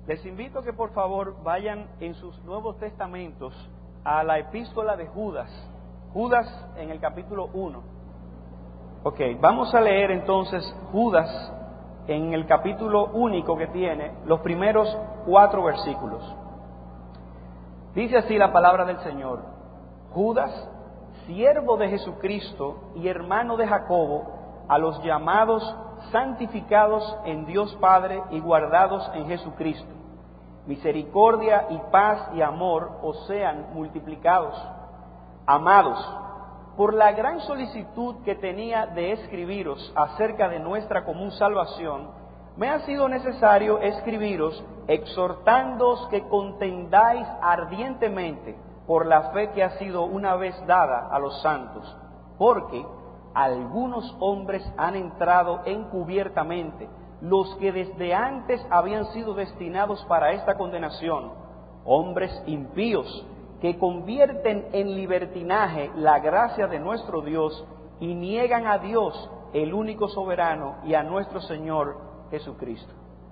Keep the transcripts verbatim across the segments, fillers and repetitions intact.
Les invito a que por favor vayan en sus Nuevos Testamentos a la epístola de Judas, Judas en el capítulo uno. Ok, vamos a leer entonces Judas en el capítulo único que tiene, los primeros cuatro versículos. Dice así la palabra del Señor: Judas, siervo de Jesucristo y hermano de Jacobo, a los llamados, santificados en Dios Padre y guardados en Jesucristo. Misericordia y paz y amor os sean multiplicados. Amados, por la gran solicitud que tenía de escribiros acerca de nuestra común salvación, me ha sido necesario escribiros exhortándoos que contendáis ardientemente por la fe que ha sido una vez dada a los santos, porque algunos hombres han entrado encubiertamente, los que desde antes habían sido destinados para esta condenación, hombres impíos, que convierten en libertinaje la gracia de nuestro Dios y niegan a Dios, el único soberano, y a nuestro Señor Jesucristo.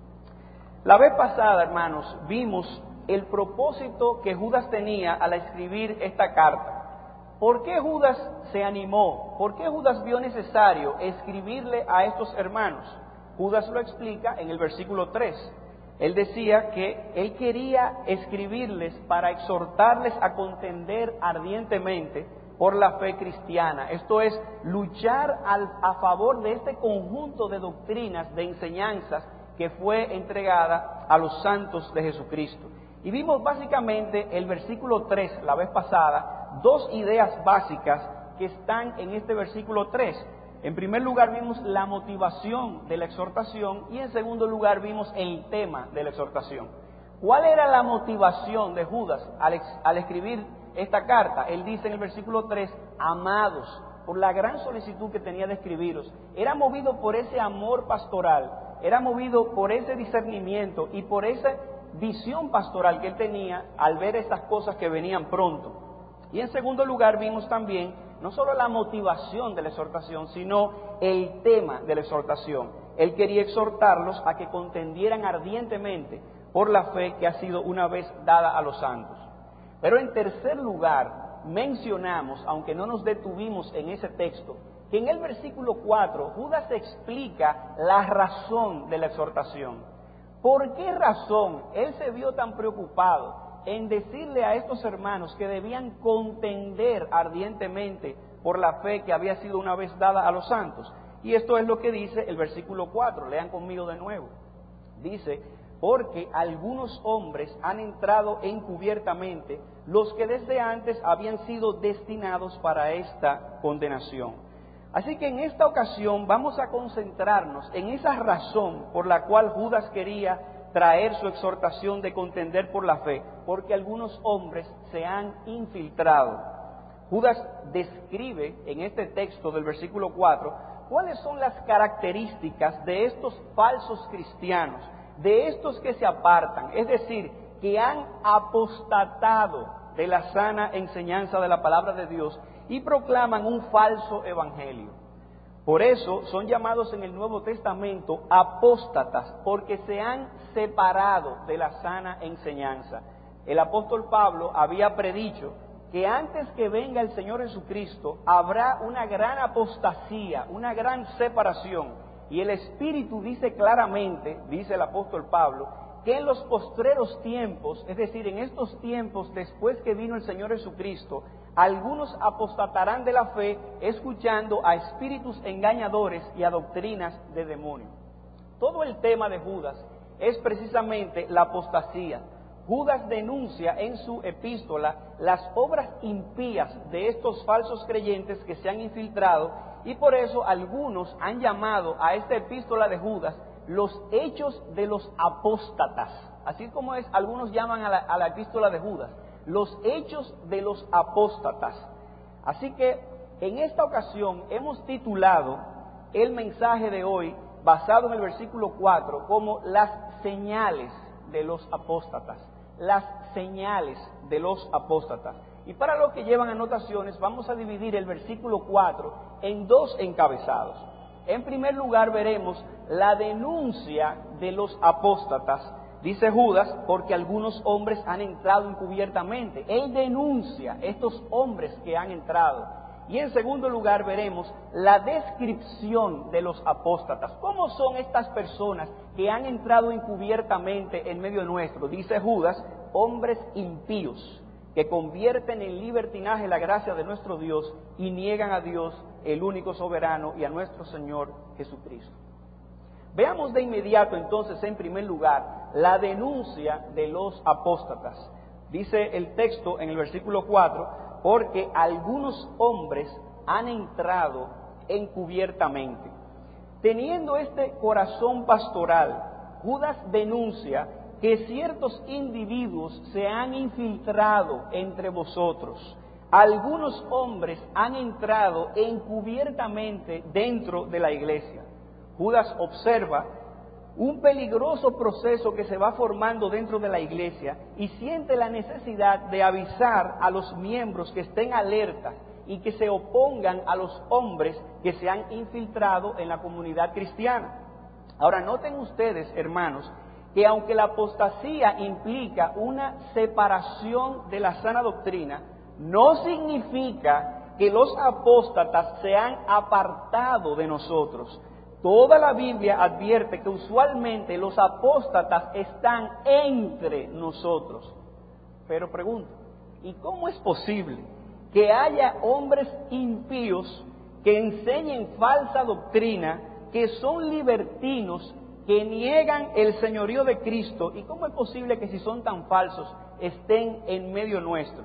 La vez pasada, hermanos, vimos el propósito que Judas tenía al escribir esta carta. ¿Por qué Judas se animó? ¿Por qué Judas vio necesario escribirle a estos hermanos? Judas lo explica en el versículo tres. Él decía que él quería escribirles para exhortarles a contender ardientemente por la fe cristiana. Esto es, luchar al, a favor de este conjunto de doctrinas, de enseñanzas que fue entregada a los santos de Jesucristo. Y vimos básicamente el versículo tres la vez pasada, dos ideas básicas que están en este versículo tres. En primer lugar vimos la motivación de la exhortación y en segundo lugar vimos el tema de la exhortación. ¿Cuál era la motivación de Judas al, ex, al escribir esta carta? Él dice en el versículo tres, amados, por la gran solicitud que tenía de escribiros. Era movido por ese amor pastoral, era movido por ese discernimiento y por esa visión pastoral que él tenía al ver estas cosas que venían pronto. Y en segundo lugar vimos también no solo la motivación de la exhortación, sino el tema de la exhortación. Él quería exhortarlos a que contendieran ardientemente por la fe que ha sido una vez dada a los santos. Pero en tercer lugar, mencionamos, aunque no nos detuvimos en ese texto, que en el versículo cuatro, Judas explica la razón de la exhortación. ¿Por qué razón él se vio tan preocupado en decirle a estos hermanos que debían contender ardientemente por la fe que había sido una vez dada a los santos? Y esto es lo que dice el versículo cuatro, lean conmigo de nuevo. Dice, porque algunos hombres han entrado encubiertamente, los que desde antes habían sido destinados para esta condenación. Así que en esta ocasión vamos a concentrarnos en esa razón por la cual Judas quería traer su exhortación de contender por la fe, porque algunos hombres se han infiltrado. Judas describe en este texto del versículo cuatro cuáles son las características de estos falsos cristianos, de estos que se apartan, es decir, que han apostatado de la sana enseñanza de la palabra de Dios y proclaman un falso evangelio. Por eso son llamados en el Nuevo Testamento apóstatas, porque se han separado de la sana enseñanza. El apóstol Pablo había predicho que antes que venga el Señor Jesucristo habrá una gran apostasía, una gran separación. Y el Espíritu dice claramente, dice el apóstol Pablo, que en los postreros tiempos, es decir, en estos tiempos después que vino el Señor Jesucristo, algunos apostatarán de la fe escuchando a espíritus engañadores y a doctrinas de demonios. Todo el tema de Judas es precisamente la apostasía. Judas denuncia en su epístola las obras impías de estos falsos creyentes que se han infiltrado y por eso algunos han llamado a esta epístola de Judas los hechos de los apóstatas. Así como es, algunos llaman a la, a la epístola de Judas los hechos de los apóstatas. Así que en esta ocasión hemos titulado el mensaje de hoy, basado en el versículo cuatro, como las señales de los apóstatas. Las señales de los apóstatas. Y para los que llevan anotaciones, vamos a dividir el versículo cuatro en dos encabezados. En primer lugar veremos la denuncia de los apóstatas. Dice Judas, porque algunos hombres han entrado encubiertamente. Él denuncia estos hombres que han entrado. Y en segundo lugar veremos la descripción de los apóstatas. ¿Cómo son estas personas que han entrado encubiertamente en medio nuestro? Dice Judas, hombres impíos, que convierten en libertinaje la gracia de nuestro Dios y niegan a Dios, el único soberano, y a nuestro Señor Jesucristo. Veamos de inmediato entonces, en primer lugar, la denuncia de los apóstatas. Dice el texto en el versículo cuatro, porque algunos hombres han entrado encubiertamente. Teniendo este corazón pastoral, Judas denuncia que ciertos individuos se han infiltrado entre vosotros. Algunos hombres han entrado encubiertamente dentro de la iglesia. Judas observa un peligroso proceso que se va formando dentro de la iglesia y siente la necesidad de avisar a los miembros que estén alerta y que se opongan a los hombres que se han infiltrado en la comunidad cristiana. Ahora, noten ustedes, hermanos, que aunque la apostasía implica una separación de la sana doctrina, no significa que los apóstatas se han apartado de nosotros. Toda la Biblia advierte que usualmente los apóstatas están entre nosotros. Pero pregunto, ¿y cómo es posible que haya hombres impíos que enseñen falsa doctrina, que son libertinos, que niegan el señorío de Cristo? ¿Y cómo es posible que si son tan falsos estén en medio nuestro?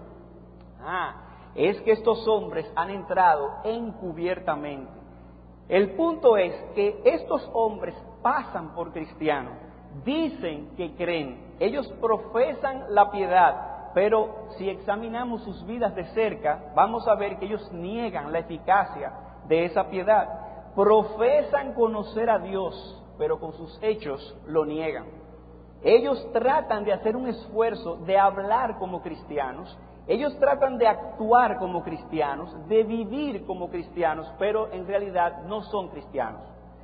Ah, es que estos hombres han entrado encubiertamente. El punto es que estos hombres pasan por cristianos, dicen que creen, ellos profesan la piedad, pero si examinamos sus vidas de cerca, vamos a ver que ellos niegan la eficacia de esa piedad. Profesan conocer a Dios, pero con sus hechos lo niegan. Ellos tratan de hacer un esfuerzo de hablar como cristianos, ellos tratan de actuar como cristianos, de vivir como cristianos, pero en realidad no son cristianos.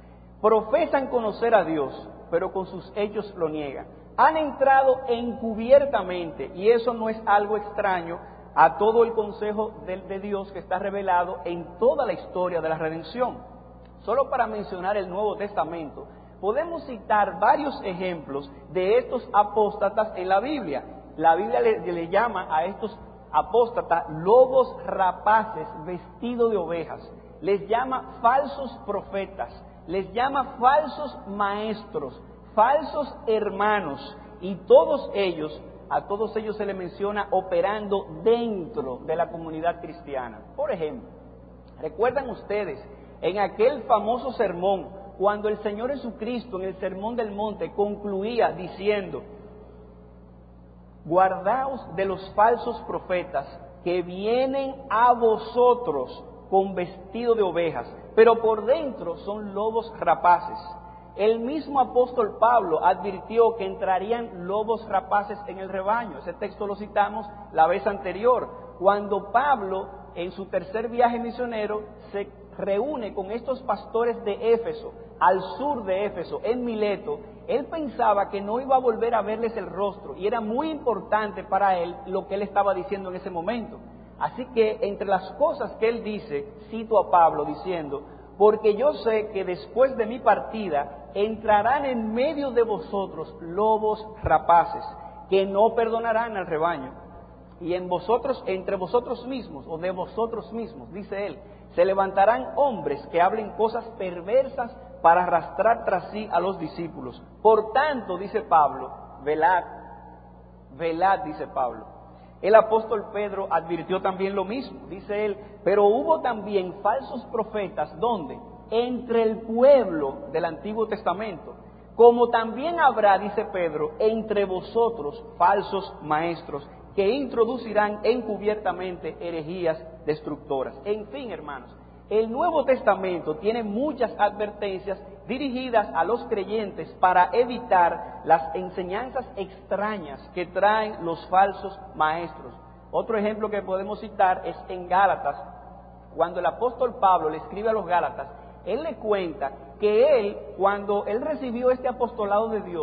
Profesan conocer a Dios, pero con sus hechos lo niegan. Han entrado encubiertamente, y eso no es algo extraño a todo el consejo de, de Dios que está revelado en toda la historia de la redención. Solo para mencionar el Nuevo Testamento, podemos citar varios ejemplos de estos apóstatas en la Biblia. La Biblia le, le llama a estos apóstatas lobos rapaces vestidos de ovejas. Les llama falsos profetas, les llama falsos maestros, falsos hermanos, y todos ellos, a todos ellos se les menciona operando dentro de la comunidad cristiana. Por ejemplo, ¿recuerdan ustedes en aquel famoso sermón, cuando el Señor Jesucristo en el Sermón del Monte concluía diciendo: guardaos de los falsos profetas que vienen a vosotros con vestido de ovejas, pero por dentro son lobos rapaces? El mismo apóstol Pablo advirtió que entrarían lobos rapaces en el rebaño. Ese texto lo citamos la vez anterior, cuando Pablo, en su tercer viaje misionero, se reúne con estos pastores de Éfeso, al sur de Éfeso, en Mileto. Él pensaba que no iba a volver a verles el rostro, y era muy importante para él lo que él estaba diciendo en ese momento. Así que entre las cosas que él dice, cito a Pablo diciendo: porque yo sé que después de mi partida entrarán en medio de vosotros lobos rapaces, que no perdonarán al rebaño. Y en vosotros, entre vosotros mismos, o de vosotros mismos, dice él, se levantarán hombres que hablen cosas perversas para arrastrar tras sí a los discípulos. Por tanto, dice Pablo, velad, velad, dice Pablo. El apóstol Pedro advirtió también lo mismo, dice él, pero hubo también falsos profetas, ¿dónde? Entre el pueblo del Antiguo Testamento, como también habrá, dice Pedro, entre vosotros falsos maestros, que introducirán encubiertamente herejías destructoras. En fin, hermanos, el Nuevo Testamento tiene muchas advertencias dirigidas a los creyentes para evitar las enseñanzas extrañas que traen los falsos maestros. Otro ejemplo que podemos citar es en Gálatas, cuando el apóstol Pablo le escribe a los Gálatas, él le cuenta que él, cuando él recibió este apostolado de Dios,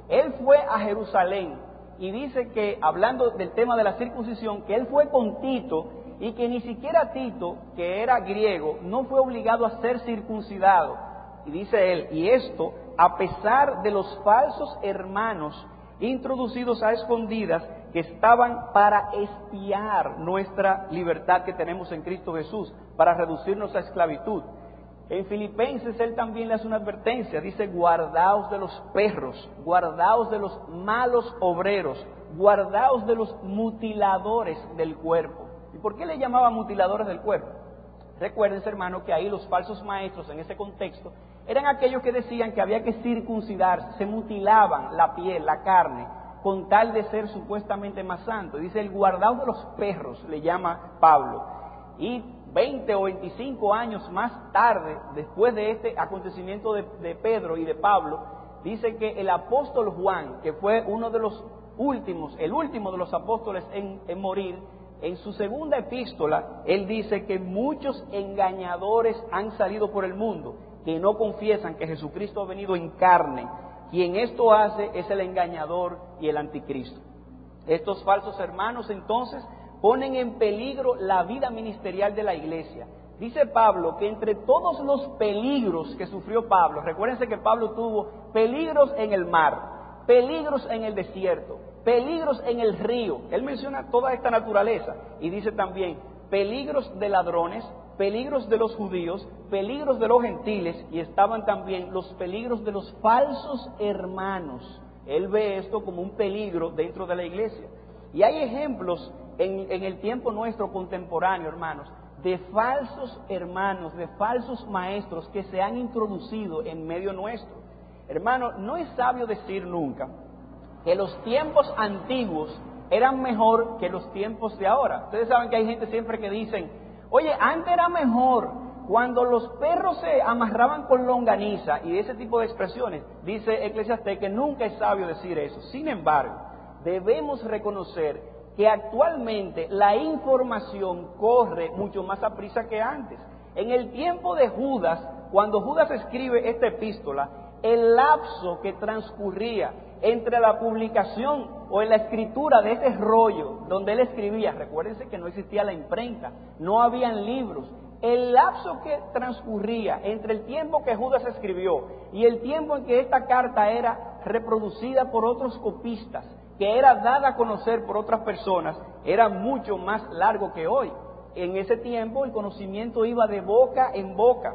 Él fue a Jerusalén y dice que, hablando del tema de la circuncisión, que él fue con Tito y que ni siquiera Tito, que era griego, no fue obligado a ser circuncidado. Y dice él, y esto a pesar de los falsos hermanos introducidos a escondidas que estaban para espiar nuestra libertad que tenemos en Cristo Jesús, para reducirnos a esclavitud. En Filipenses él también le hace una advertencia, dice, guardaos de los perros, guardaos de los malos obreros, guardaos de los mutiladores del cuerpo. ¿Y por qué le llamaba mutiladores del cuerpo? Recuérdense, hermano, que ahí los falsos maestros en ese contexto eran aquellos que decían que había que circuncidarse, se mutilaban la piel, la carne, con tal de ser supuestamente más santo. Dice, el guardaos de los perros, le llama Pablo. Y veinte o veinticinco años más tarde, después de este acontecimiento de, de Pedro y de Pablo, dice que el apóstol Juan, que fue uno de los últimos, el último de los apóstoles en, en morir, en su segunda epístola, él dice que muchos engañadores han salido por el mundo, que no confiesan que Jesucristo ha venido en carne. Quien esto hace es el engañador y el anticristo. Estos falsos hermanos entonces ponen en peligro la vida ministerial de la iglesia. Dice Pablo que entre todos los peligros que sufrió Pablo, recuérdense que Pablo tuvo peligros en el mar, peligros en el desierto, peligros en el río. Él menciona toda esta naturaleza y dice también peligros de ladrones, peligros de los judíos, peligros de los gentiles, y estaban también los peligros de los falsos hermanos. Él ve esto como un peligro dentro de la iglesia. Y hay ejemplos en, en el tiempo nuestro contemporáneo, hermanos, de falsos hermanos, de falsos maestros que se han introducido en medio nuestro. Hermano, no es sabio decir nunca que los tiempos antiguos eran mejor que los tiempos de ahora. Ustedes saben que hay gente siempre que dicen, oye, antes era mejor cuando los perros se amarraban con longaniza, y ese tipo de expresiones. Dice Eclesiastés que nunca es sabio decir eso. Sin embargo, debemos reconocer que actualmente la información corre mucho más aprisa que antes. En el tiempo de Judas, cuando Judas escribe esta epístola, el lapso que transcurría entre la publicación o en la escritura de ese rollo donde él escribía, recuérdense que no existía la imprenta, no habían libros, el lapso que transcurría entre el tiempo que Judas escribió y el tiempo en que esta carta era reproducida por otros copistas, que era dada a conocer por otras personas, era mucho más largo que hoy. En ese tiempo el conocimiento iba de boca en boca.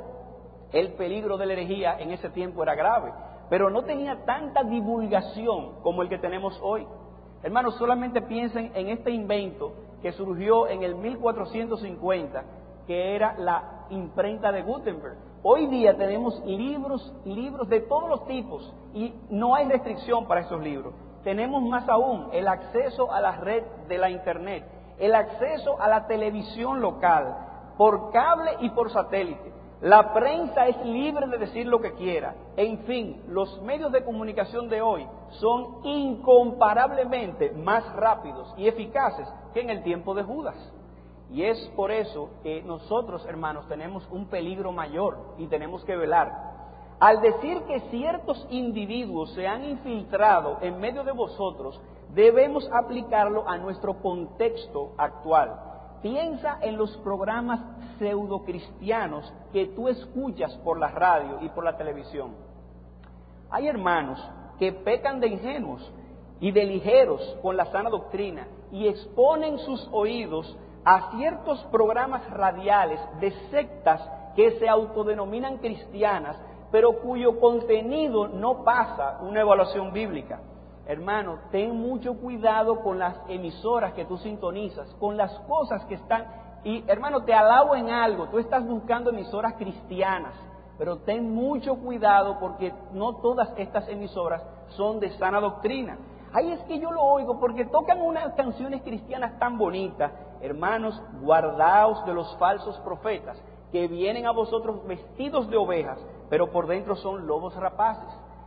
El peligro de la herejía en ese tiempo era grave, pero no tenía tanta divulgación como el que tenemos hoy. Hermanos, solamente piensen en este invento que surgió en el mil cuatrocientos cincuenta, que era la imprenta de Gutenberg. Hoy día tenemos libros, libros de todos los tipos, y no hay restricción para esos libros. Tenemos más aún el acceso a la red de la internet, el acceso a la televisión local, por cable y por satélite. La prensa es libre de decir lo que quiera. En fin, los medios de comunicación de hoy son incomparablemente más rápidos y eficaces que en el tiempo de Judas. Y es por eso que nosotros, hermanos, tenemos un peligro mayor y tenemos que velar. Al decir que ciertos individuos se han infiltrado en medio de vosotros, debemos aplicarlo a nuestro contexto actual. Piensa en los programas pseudocristianos que tú escuchas por la radio y por la televisión. Hay hermanos que pecan de ingenuos y de ligeros con la sana doctrina y exponen sus oídos a ciertos programas radiales de sectas que se autodenominan cristianas, pero cuyo contenido no pasa una evaluación bíblica. Hermano, ten mucho cuidado con las emisoras que tú sintonizas, con las cosas que están... Y hermano, te alabo en algo, tú estás buscando emisoras cristianas, pero ten mucho cuidado porque no todas estas emisoras son de sana doctrina. Ay, es que yo lo oigo porque tocan unas canciones cristianas tan bonitas. Hermanos, guardaos de los falsos profetas que vienen a vosotros vestidos de ovejas, pero por dentro son lobos rapaces.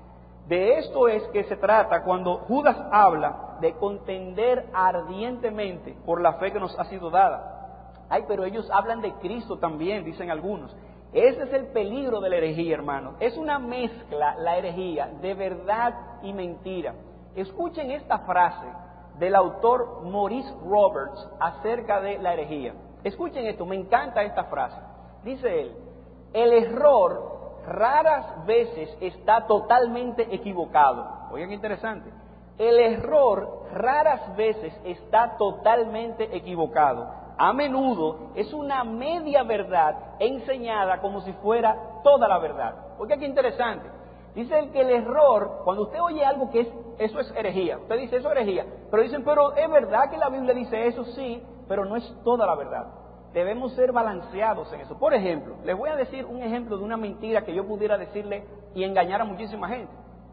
De esto es que se trata cuando Judas habla de contender ardientemente por la fe que nos ha sido dada. Ay, pero ellos hablan de Cristo también, dicen algunos. Ese es el peligro de la herejía, hermano. Es una mezcla, la herejía, de verdad y mentira. Escuchen esta frase del autor Maurice Roberts acerca de la herejía. Escuchen esto, me encanta esta frase. Dice él, el error raras veces está totalmente equivocado. Oigan qué interesante. El error raras veces está totalmente equivocado. A menudo es una media verdad enseñada como si fuera toda la verdad. Oigan qué interesante. Dice él que el error, cuando usted oye algo que es, eso es herejía, usted dice eso es herejía, pero dicen, pero es verdad que la Biblia dice eso, sí, pero no es toda la verdad. Debemos ser balanceados en eso. Por ejemplo, les voy a decir un ejemplo de una mentira que yo pudiera decirle y engañar a muchísima gente.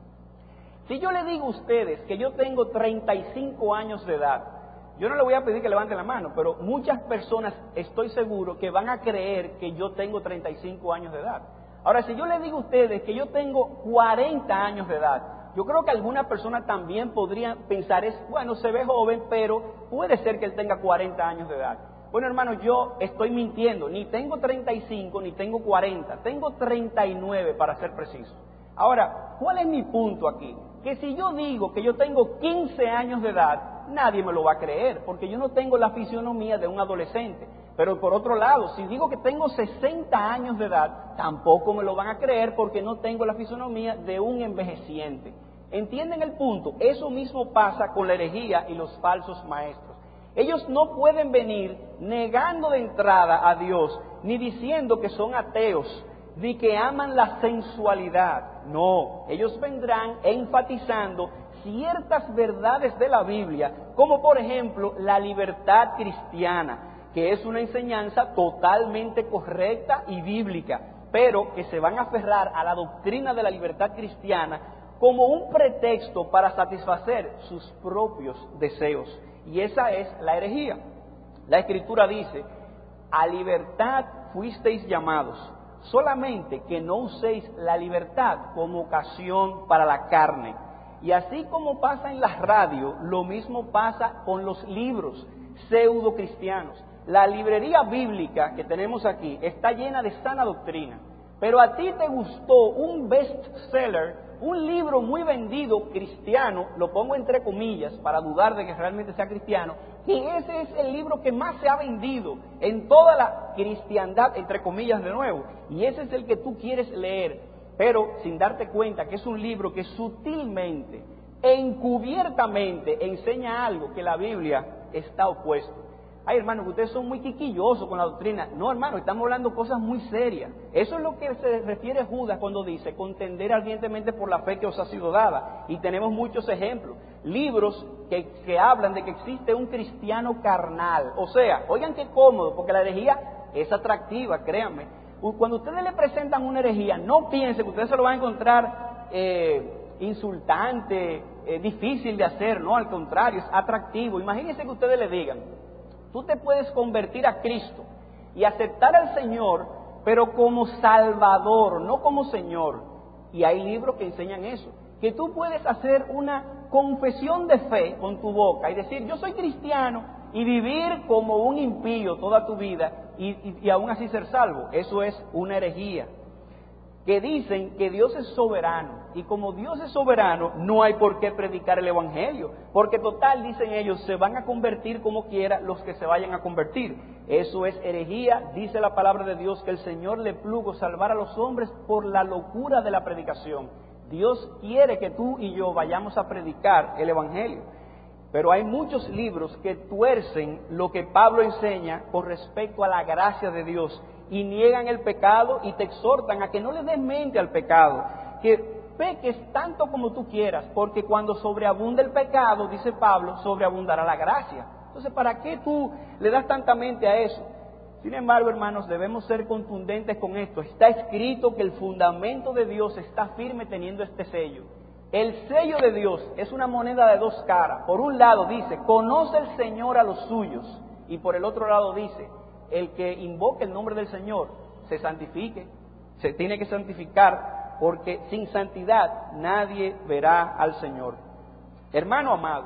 Si yo le digo a ustedes que yo tengo treinta y cinco años de edad, yo no le voy a pedir que levanten la mano, pero muchas personas estoy seguro que van a creer que yo tengo treinta y cinco años de edad. Ahora, si yo le digo a ustedes que yo tengo cuarenta años de edad, yo creo que alguna persona también podría pensar, es bueno, se ve joven, pero puede ser que él tenga cuarenta años de edad. Bueno, hermano, yo estoy mintiendo, ni tengo treinta y cinco, ni tengo cuarenta, tengo treinta y nueve para ser preciso. Ahora, ¿cuál es mi punto aquí? Que si yo digo que yo tengo quince años de edad, nadie me lo va a creer, porque yo no tengo la fisionomía de un adolescente. Pero por otro lado, si digo que tengo sesenta años de edad, tampoco me lo van a creer porque no tengo la fisionomía de un envejeciente. ¿Entienden el punto? Eso mismo pasa con la herejía y los falsos maestros. Ellos no pueden venir negando de entrada a Dios, ni diciendo que son ateos, ni que aman la sensualidad. No, ellos vendrán enfatizando ciertas verdades de la Biblia, como por ejemplo la libertad cristiana, que es una enseñanza totalmente correcta y bíblica, pero que se van a aferrar a la doctrina de la libertad cristiana como un pretexto para satisfacer sus propios deseos. Y esa es la herejía. La Escritura dice, a libertad fuisteis llamados, solamente que no uséis la libertad como ocasión para la carne. Y así como pasa en la radio, lo mismo pasa con los libros pseudo cristianos. La librería bíblica que tenemos aquí está llena de sana doctrina, pero a ti te gustó un bestseller, un libro muy vendido cristiano, lo pongo entre comillas para dudar de que realmente sea cristiano, que ese es el libro que más se ha vendido en toda la cristiandad, entre comillas de nuevo, y ese es el que tú quieres leer, pero sin darte cuenta que es un libro que sutilmente, encubiertamente enseña algo que la Biblia está opuesto. Ay, hermano, que ustedes son muy quiquillosos con la doctrina. No, hermano, estamos hablando cosas muy serias. Eso es lo que se refiere Judas cuando dice contender ardientemente por la fe que os ha sido dada. Y tenemos muchos ejemplos. Libros que, que hablan de que existe un cristiano carnal. O sea, oigan qué cómodo, porque la herejía es atractiva, créanme. Cuando ustedes le presentan una herejía, no piensen que ustedes se lo van a encontrar eh, insultante, eh, difícil de hacer. No, al contrario, es atractivo. Imagínense que ustedes le digan, tú te puedes convertir a Cristo y aceptar al Señor, pero como Salvador, no como Señor. Y hay libros que enseñan eso, que tú puedes hacer una confesión de fe con tu boca y decir, yo soy cristiano, y vivir como un impío toda tu vida y, y, y aún así ser salvo. Eso es una herejía. Que dicen que Dios es soberano, y como Dios es soberano, no hay por qué predicar el Evangelio, porque total, dicen ellos, se van a convertir como quiera los que se vayan a convertir. Eso es herejía. Dice la palabra de Dios que el Señor le plugo salvar a los hombres por la locura de la predicación. Dios quiere que tú y yo vayamos a predicar el Evangelio, pero hay muchos libros que tuercen lo que Pablo enseña con respecto a la gracia de Dios, y niegan el pecado y te exhortan a que no le des mente al pecado, que peques tanto como tú quieras, porque cuando sobreabunda el pecado, dice Pablo, sobreabundará la gracia. Entonces, ¿para qué tú le das tanta mente a eso? Sin embargo, hermanos, debemos ser contundentes con esto. Está escrito que el fundamento de Dios está firme teniendo este sello. El sello de Dios es una moneda de dos caras. Por un lado dice, conoce el Señor a los suyos, y por el otro lado dice, el que invoque el nombre del Señor se santifique, se tiene que santificar, porque sin santidad nadie verá al Señor. Hermano amado,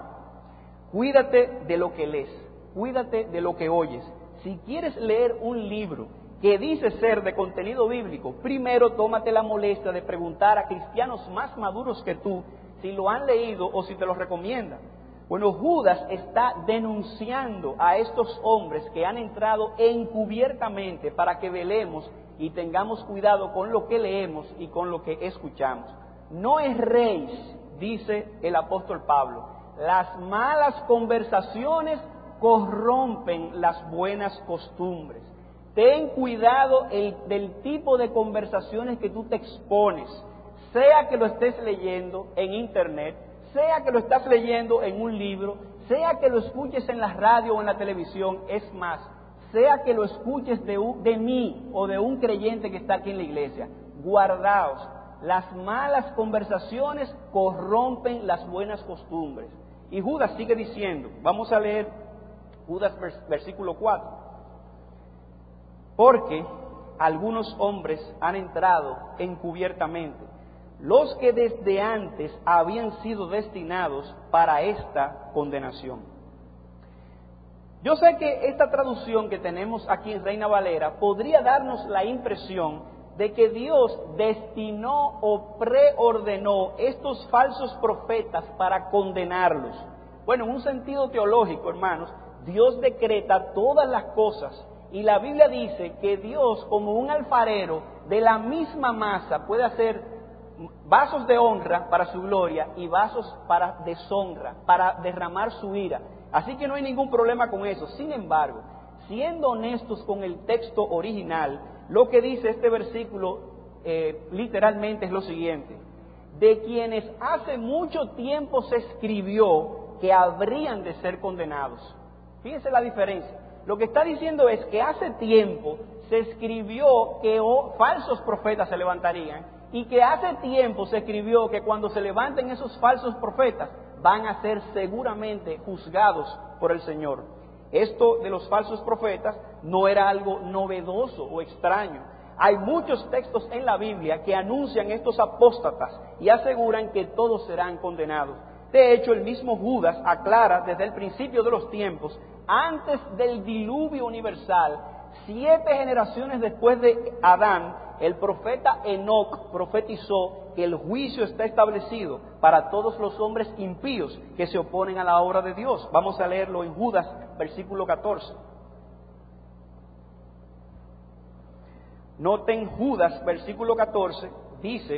cuídate de lo que lees, cuídate de lo que oyes. Si quieres leer un libro que dice ser de contenido bíblico, primero tómate la molestia de preguntar a cristianos más maduros que tú si lo han leído o si te lo recomiendan. Bueno, Judas está denunciando a estos hombres que han entrado encubiertamente para que velemos y tengamos cuidado con lo que leemos y con lo que escuchamos. No erréis, dice el apóstol Pablo, las malas conversaciones corrompen las buenas costumbres. Ten cuidado el, del tipo de conversaciones que tú te expones, sea que lo estés leyendo en internet, sea que lo estás leyendo en un libro, sea que lo escuches en la radio o en la televisión, es más, sea que lo escuches de, un, de mí o de un creyente que está aquí en la iglesia. Guardaos, las malas conversaciones corrompen las buenas costumbres. Y Judas sigue diciendo, vamos a leer Judas versículo cuatro, porque algunos hombres han entrado encubiertamente, los que desde antes habían sido destinados para esta condenación. Yo sé que esta traducción que tenemos aquí en Reina Valera podría darnos la impresión de que Dios destinó o preordenó estos falsos profetas para condenarlos. Bueno, en un sentido teológico, hermanos, Dios decreta todas las cosas y la Biblia dice que Dios, como un alfarero, de la misma masa puede hacer vasos de honra para su gloria y vasos para deshonra, para derramar su ira. Así que no hay ningún problema con eso. Sin embargo, siendo honestos con el texto original, lo que dice este versículo eh, literalmente es lo siguiente: de quienes hace mucho tiempo se escribió que habrían de ser condenados. Fíjense la diferencia. Lo que está diciendo es que hace tiempo se escribió que oh, falsos profetas se levantarían, y que hace tiempo se escribió que cuando se levanten esos falsos profetas van a ser seguramente juzgados por el Señor. Esto de los falsos profetas no era algo novedoso o extraño. Hay muchos textos en la Biblia que anuncian estos apóstatas y aseguran que todos serán condenados. De hecho, el mismo Judas aclara desde el principio de los tiempos, antes del diluvio universal, siete generaciones después de Adán, el profeta Enoc profetizó que el juicio está establecido para todos los hombres impíos que se oponen a la obra de Dios. Vamos a leerlo en Judas, versículo catorce. Noten Judas, versículo catorce, dice: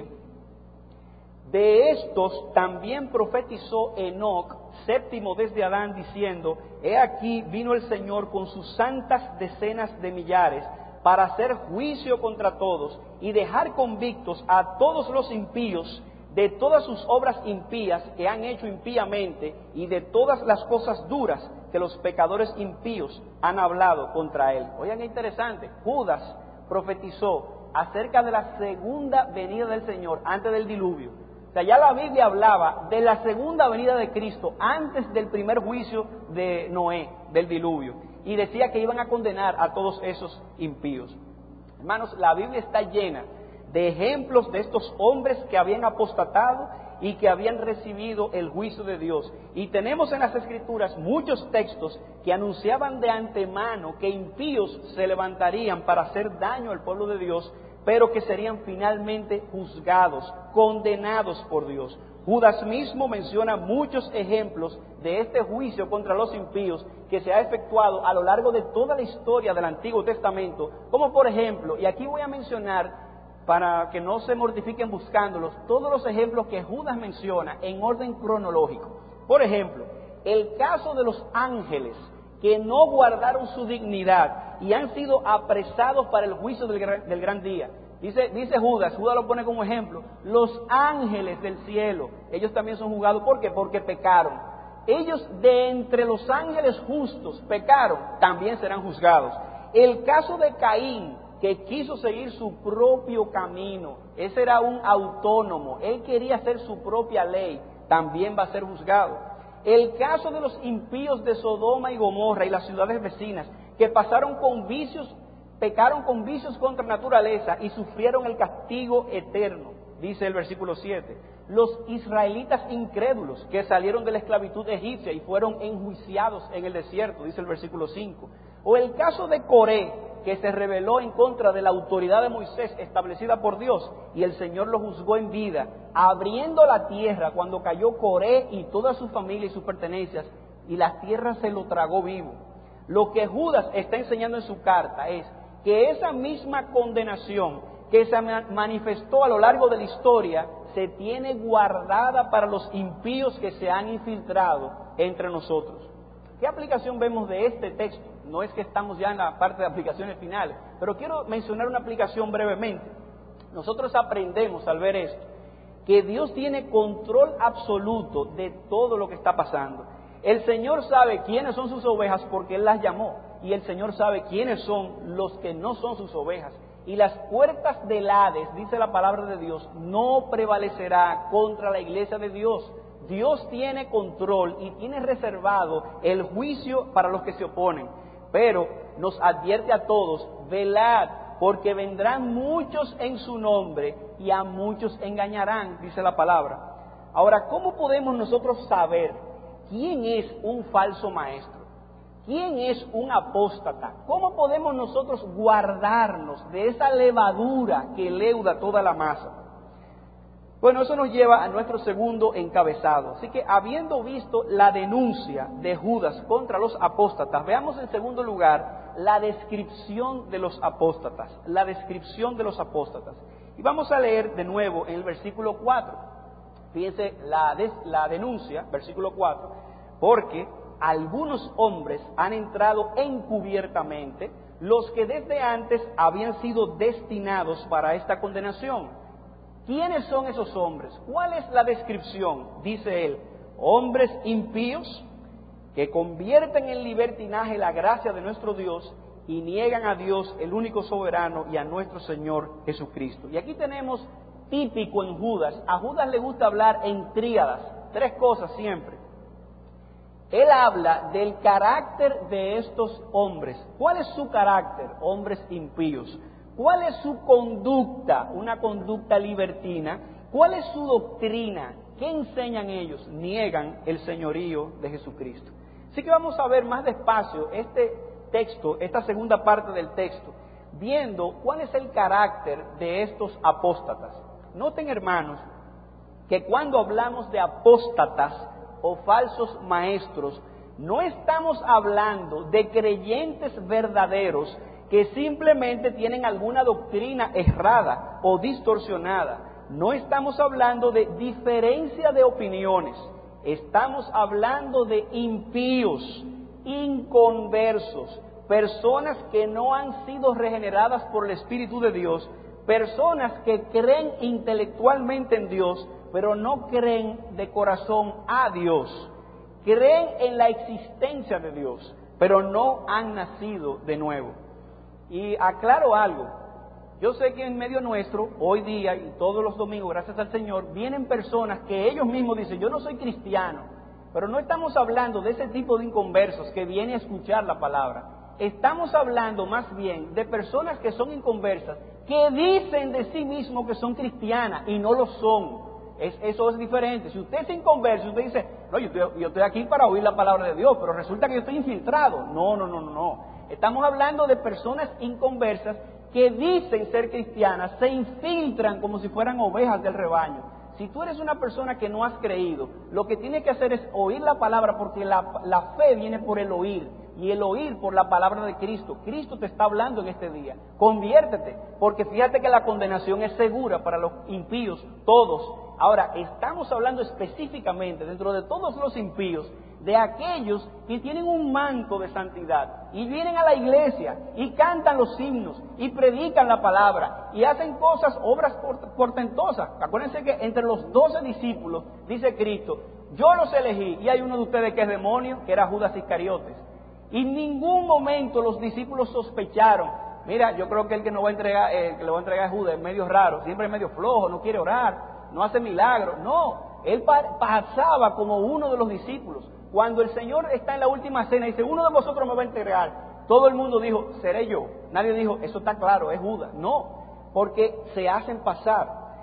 de estos también profetizó Enoc, séptimo desde Adán, diciendo: he aquí vino el Señor con sus santas decenas de millares, para hacer juicio contra todos y dejar convictos a todos los impíos de todas sus obras impías que han hecho impíamente y de todas las cosas duras que los pecadores impíos han hablado contra él. Oigan, es interesante, Judas profetizó acerca de la segunda venida del Señor antes del diluvio. O sea, ya la Biblia hablaba de la segunda venida de Cristo antes del primer juicio de Noé, del diluvio. Y decía que iban a condenar a todos esos impíos. Hermanos, la Biblia está llena de ejemplos de estos hombres que habían apostatado y que habían recibido el juicio de Dios. Y tenemos en las Escrituras muchos textos que anunciaban de antemano que impíos se levantarían para hacer daño al pueblo de Dios, pero que serían finalmente juzgados, condenados por Dios. Judas mismo menciona muchos ejemplos de este juicio contra los impíos que se ha efectuado a lo largo de toda la historia del Antiguo Testamento, como por ejemplo, y aquí voy a mencionar, para que no se mortifiquen buscándolos, todos los ejemplos que Judas menciona en orden cronológico. Por ejemplo, el caso de los ángeles que no guardaron su dignidad y han sido apresados para el juicio del gran, del gran día. Dice, dice Judas, Judas lo pone como ejemplo, los ángeles del cielo, ellos también son juzgados. ¿Por qué? Porque pecaron. Ellos de entre los ángeles justos pecaron, también serán juzgados. El caso de Caín, que quiso seguir su propio camino, ese era un autónomo, él quería hacer su propia ley, también va a ser juzgado. El caso de los impíos de Sodoma y Gomorra y las ciudades vecinas, que pasaron con vicios, pecaron con vicios contra naturaleza y sufrieron el castigo eterno, dice el versículo siete. los israelitas incrédulos que salieron de la esclavitud egipcia y fueron enjuiciados en el desierto, dice el versículo cinco. O el caso de Coré, que se rebeló en contra de la autoridad de Moisés establecida por Dios, y el Señor lo juzgó en vida, abriendo la tierra cuando cayó Coré y toda su familia y sus pertenencias, y la tierra se lo tragó vivo. Lo que Judas está enseñando en su carta es que esa misma condenación que se manifestó a lo largo de la historia se tiene guardada para los impíos que se han infiltrado entre nosotros. ¿Qué aplicación vemos de este texto? No es que estamos ya en la parte de aplicaciones finales, pero quiero mencionar una aplicación brevemente. Nosotros aprendemos al ver esto, que Dios tiene control absoluto de todo lo que está pasando. El Señor sabe quiénes son sus ovejas porque Él las llamó, y el Señor sabe quiénes son los que no son sus ovejas. Y las puertas del Hades, dice la palabra de Dios, no prevalecerá contra la iglesia de Dios. Dios tiene control y tiene reservado el juicio para los que se oponen. Pero nos advierte a todos, velad, porque vendrán muchos en su nombre y a muchos engañarán, dice la palabra. Ahora, ¿cómo podemos nosotros saber quién es un falso maestro? ¿Quién es un apóstata? ¿Cómo podemos nosotros guardarnos de esa levadura que leuda toda la masa? Bueno, eso nos lleva a nuestro segundo encabezado. Así que, habiendo visto la denuncia de Judas contra los apóstatas, veamos en segundo lugar la descripción de los apóstatas. La descripción de los apóstatas. Y vamos a leer de nuevo en el versículo cuatro. Fíjense la, des, la denuncia, versículo cuatro. Porque algunos hombres han entrado encubiertamente, los que desde antes habían sido destinados para esta condenación. ¿Quiénes son esos hombres? ¿Cuál es la descripción? Dice él, hombres impíos que convierten en libertinaje la gracia de nuestro Dios y niegan a Dios, el único soberano, y a nuestro Señor Jesucristo. Y aquí tenemos típico en Judas. A Judas le gusta hablar en tríadas, tres cosas siempre. Él habla del carácter de estos hombres. ¿Cuál es su carácter? Hombres impíos. ¿Cuál es su conducta? Una conducta libertina. ¿Cuál es su doctrina? ¿Qué enseñan ellos? Niegan el señorío de Jesucristo. Así que vamos a ver más despacio este texto, esta segunda parte del texto, viendo cuál es el carácter de estos apóstatas. Noten, hermanos, que cuando hablamos de apóstatas o falsos maestros, no estamos hablando de creyentes verdaderos que simplemente tienen alguna doctrina errada o distorsionada. No estamos hablando de diferencia de opiniones, estamos hablando de impíos, inconversos, personas que no han sido regeneradas por el Espíritu de Dios, personas que creen intelectualmente en Dios, pero no creen de corazón a Dios. Creen en la existencia de Dios, pero no han nacido de nuevo. Y aclaro algo, yo sé que en medio nuestro, hoy día y todos los domingos, gracias al Señor, vienen personas que ellos mismos dicen, yo no soy cristiano, pero no estamos hablando de ese tipo de inconversos que vienen a escuchar la palabra. Estamos hablando más bien de personas que son inconversas, que dicen de sí mismos que son cristianas y no lo son. Es, eso es diferente. Si usted es inconverso, usted dice, no, yo estoy, yo estoy aquí para oír la palabra de Dios, pero resulta que yo estoy infiltrado. No, no, no, no, no. Estamos hablando de personas inconversas que dicen ser cristianas, se infiltran como si fueran ovejas del rebaño. Si tú eres una persona que no has creído, lo que tienes que hacer es oír la palabra, porque la, la fe viene por el oír, y el oír por la palabra de Cristo. Cristo te está hablando en este día. Conviértete, porque fíjate que la condenación es segura para los impíos, todos. Ahora, estamos hablando específicamente, dentro de todos los impíos, de aquellos que tienen un manto de santidad y vienen a la iglesia y cantan los himnos y predican la palabra y hacen cosas, obras portentosas. Acuérdense que entre los doce discípulos, dice Cristo, yo los elegí, y hay uno de ustedes que es demonio, que era Judas Iscariotes. Y en ningún momento los discípulos sospecharon, mira, yo creo que el que nos va a entregar, el que le va a entregar a Judas es medio raro, siempre es medio flojo, no quiere orar, no hace milagros. No, él pasaba como uno de los discípulos. Cuando el Señor está en la última cena y dice, uno de vosotros me va a entregar, todo el mundo dijo, seré yo. Nadie dijo, eso está claro, es Judas. No, porque se hacen pasar.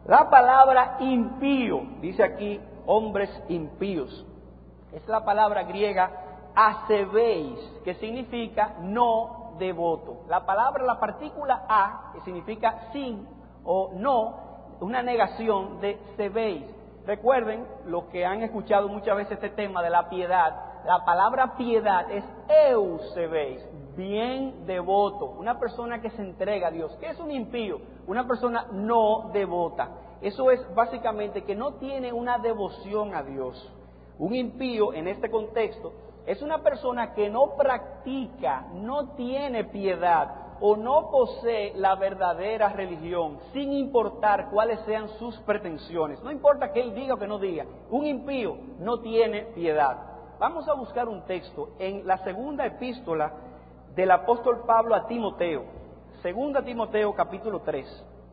La palabra impío, dice aquí, hombres impíos, es la palabra griega asebeis, que significa no devoto. La palabra, la partícula a, que significa sin o no, una negación de sebeis. Recuerden, los que han escuchado muchas veces este tema de la piedad, la palabra piedad es eusebeis, bien devoto, una persona que se entrega a Dios. ¿Qué es un impío? Una persona no devota. Eso es básicamente que no tiene una devoción a Dios. Un impío en este contexto es una persona que no practica, no tiene piedad o no posee la verdadera religión, sin importar cuáles sean sus pretensiones. No importa que él diga o que no diga, un impío no tiene piedad. Vamos a buscar un texto en la segunda epístola del apóstol Pablo a Timoteo, segunda Timoteo capítulo tres.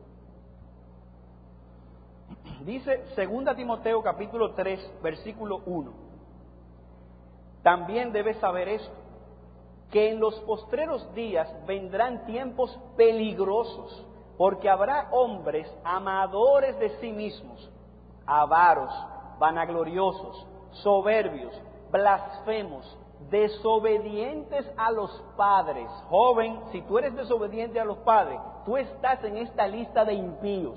Dice segunda Timoteo capítulo tres, versículo uno. También debes saber esto, que en los postreros días vendrán tiempos peligrosos, porque habrá hombres amadores de sí mismos, avaros, vanagloriosos, soberbios, blasfemos, desobedientes a los padres. Joven, si tú eres desobediente a los padres, tú estás en esta lista de impíos.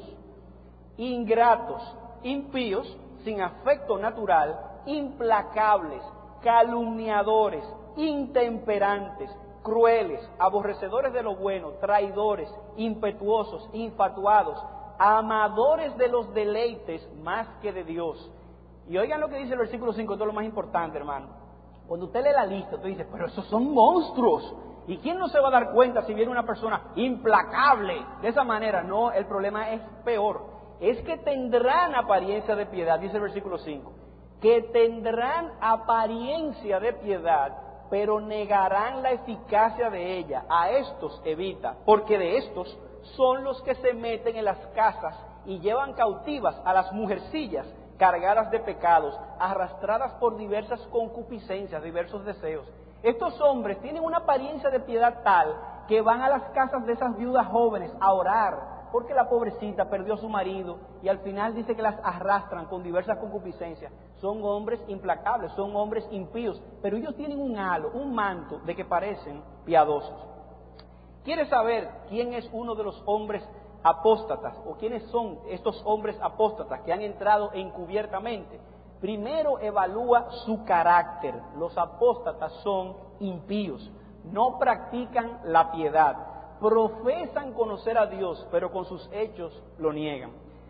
Ingratos, impíos, sin afecto natural, implacables, calumniadores, intemperantes, crueles, aborrecedores de lo bueno, traidores, impetuosos, infatuados, amadores de los deleites más que de Dios. Y oigan lo que dice el versículo cinco, esto es lo más importante, hermano. Cuando usted lee la lista, usted dice, pero esos son monstruos. ¿Y quién no se va a dar cuenta si viene una persona implacable de esa manera? No, el problema es peor. Es que tendrán apariencia de piedad, dice el versículo cinco, que tendrán apariencia de piedad, pero negarán la eficacia de ella. A estos evita, porque de estos son los que se meten en las casas y llevan cautivas a las mujercillas cargadas de pecados, arrastradas por diversas concupiscencias, diversos deseos. Estos hombres tienen una apariencia de piedad tal que van a las casas de esas viudas jóvenes a orar, porque la pobrecita perdió a su marido y al final dice que las arrastran con diversas concupiscencias. Son hombres implacables, son hombres impíos, pero ellos tienen un halo, un manto de que parecen piadosos. ¿Quieres saber quién es uno de los hombres apóstatas o quiénes son estos hombres apóstatas que han entrado encubiertamente? Primero evalúa su carácter. Los apóstatas son impíos, no practican la piedad, profesan conocer a Dios, pero con sus hechos lo niegan.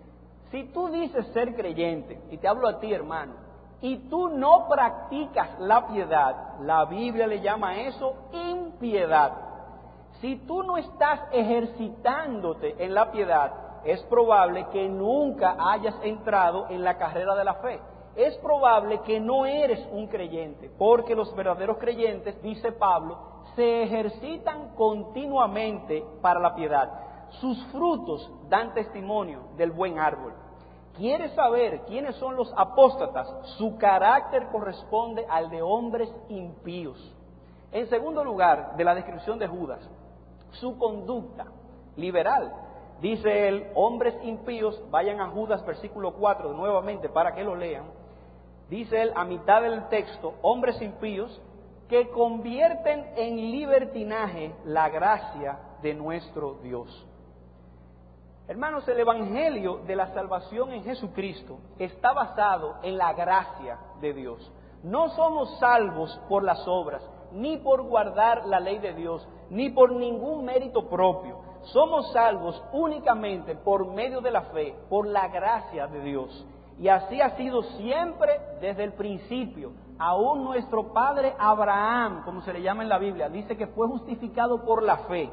Si tú dices ser creyente, y te hablo a ti, hermano, y tú no practicas la piedad, la Biblia le llama a eso impiedad. Si tú no estás ejercitándote en la piedad, es probable que nunca hayas entrado en la carrera de la fe. Es probable que no eres un creyente, porque los verdaderos creyentes, dice Pablo, se ejercitan continuamente para la piedad. Sus frutos dan testimonio del buen árbol. ¿Quieres saber quiénes son los apóstatas? Su carácter corresponde al de hombres impíos. En segundo lugar, de la descripción de Judas, su conducta liberal. Dice él, hombres impíos, vayan a Judas versículo cuatro nuevamente para que lo lean. Dice él a mitad del texto, hombres impíos que convierten en libertinaje la gracia de nuestro Dios. Hermanos, el Evangelio de la salvación en Jesucristo está basado en la gracia de Dios. No somos salvos por las obras, ni por guardar la ley de Dios, ni por ningún mérito propio. Somos salvos únicamente por medio de la fe, por la gracia de Dios. Y así ha sido siempre desde el principio. Aún nuestro padre Abraham, como se le llama en la Biblia, dice que fue justificado por la fe.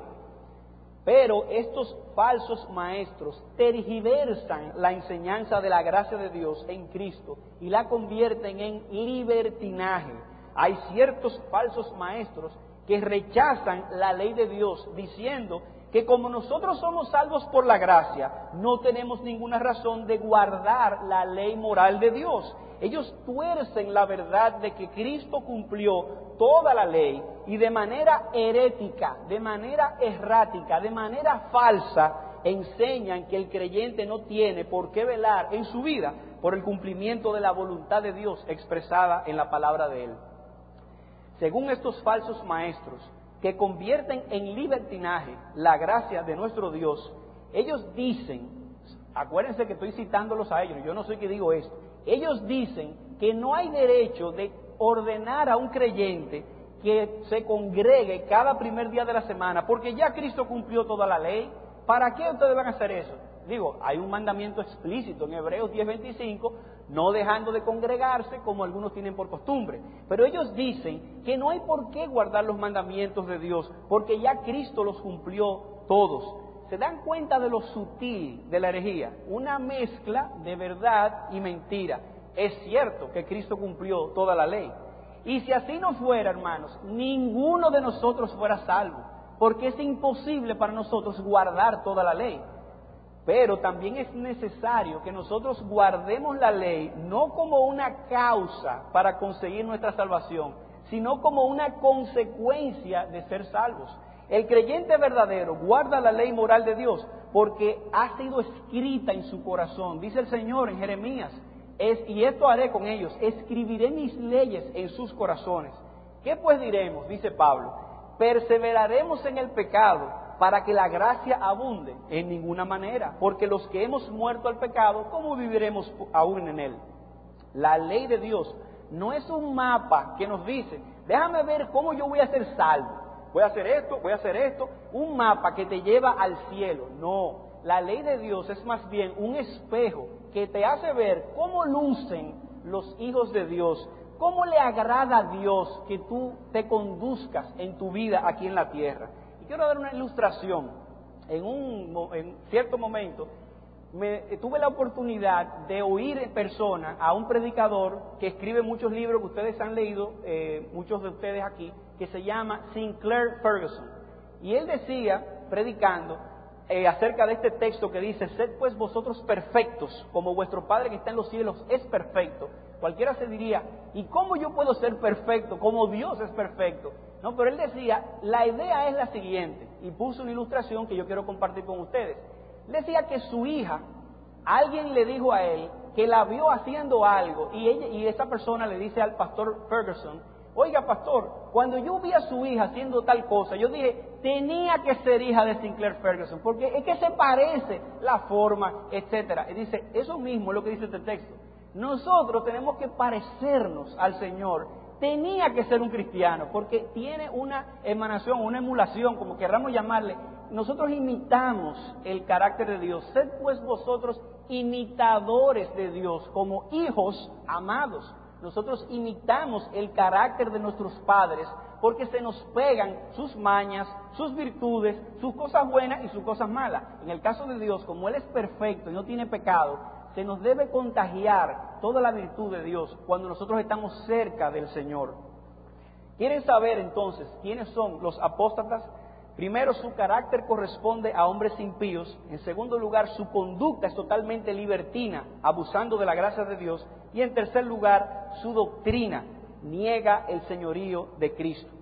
Pero estos falsos maestros tergiversan la enseñanza de la gracia de Dios en Cristo y la convierten en libertinaje. Hay ciertos falsos maestros que rechazan la ley de Dios diciendo que como nosotros somos salvos por la gracia, no tenemos ninguna razón de guardar la ley moral de Dios. Ellos tuercen la verdad de que Cristo cumplió toda la ley y de manera herética, de manera errática, de manera falsa, enseñan que el creyente no tiene por qué velar en su vida por el cumplimiento de la voluntad de Dios expresada en la palabra de Él. Según estos falsos maestros, que convierten en libertinaje la gracia de nuestro Dios, ellos dicen, acuérdense que estoy citándolos a ellos, yo no soy que digo esto, ellos dicen que no hay derecho de ordenar a un creyente que se congregue cada primer día de la semana, porque ya Cristo cumplió toda la ley. ¿Para qué ustedes van a hacer eso? Digo, hay un mandamiento explícito en Hebreos diez veinticinco, no dejando de congregarse como algunos tienen por costumbre. Pero ellos dicen que no hay por qué guardar los mandamientos de Dios, porque ya Cristo los cumplió todos. ¿Se dan cuenta de lo sutil de la herejía? Una mezcla de verdad y mentira. Es cierto que Cristo cumplió toda la ley. Y si así no fuera, hermanos, ninguno de nosotros fuera salvo, porque es imposible para nosotros guardar toda la ley. Pero también es necesario que nosotros guardemos la ley no como una causa para conseguir nuestra salvación, sino como una consecuencia de ser salvos. El creyente verdadero guarda la ley moral de Dios porque ha sido escrita en su corazón. Dice el Señor en Jeremías, es, y esto haré con ellos, escribiré mis leyes en sus corazones. ¿Qué pues diremos? Dice Pablo, perseveraremos en el pecado para que la gracia abunde. En ninguna manera, porque los que hemos muerto al pecado, ¿cómo viviremos aún en él? La ley de Dios no es un mapa que nos dice, déjame ver cómo yo voy a ser salvo. Voy a hacer esto, voy a hacer esto, un mapa que te lleva al cielo. No, la ley de Dios es más bien un espejo que te hace ver cómo lucen los hijos de Dios, cómo le agrada a Dios que tú te conduzcas en tu vida aquí en la tierra. Y quiero dar una ilustración. En un en cierto momento me, tuve la oportunidad de oír en persona a un predicador que escribe muchos libros que ustedes han leído, eh, muchos de ustedes aquí, que se llama Sinclair Ferguson. Y él decía, predicando, eh, acerca de este texto que dice, sed pues vosotros perfectos, como vuestro Padre que está en los cielos es perfecto. Cualquiera se diría, ¿y cómo yo puedo ser perfecto? Como Dios es perfecto. No, pero él decía, la idea es la siguiente, y puso una ilustración que yo quiero compartir con ustedes. Él decía que su hija, alguien le dijo a él que la vio haciendo algo, y, ella, y esa persona le dice al pastor Ferguson, oiga pastor, cuando yo vi a su hija haciendo tal cosa, yo dije, tenía que ser hija de Sinclair Ferguson, porque es que se parece la forma, etcétera. Y dice, eso mismo es lo que dice este texto. Nosotros tenemos que parecernos al Señor. Tenía que ser un cristiano, porque tiene una emanación, una emulación, como querramos llamarle. Nosotros imitamos el carácter de Dios. Sed pues vosotros imitadores de Dios, como hijos amados. Nosotros imitamos el carácter de nuestros padres porque se nos pegan sus mañas, sus virtudes, sus cosas buenas y sus cosas malas. En el caso de Dios, como Él es perfecto y no tiene pecado, se nos debe contagiar toda la virtud de Dios cuando nosotros estamos cerca del Señor. ¿Quieren saber entonces quiénes son los apóstatas? Primero, su carácter corresponde a hombres impíos. En segundo lugar, su conducta es totalmente libertina, abusando de la gracia de Dios. Y en tercer lugar, su doctrina niega el señorío de Cristo.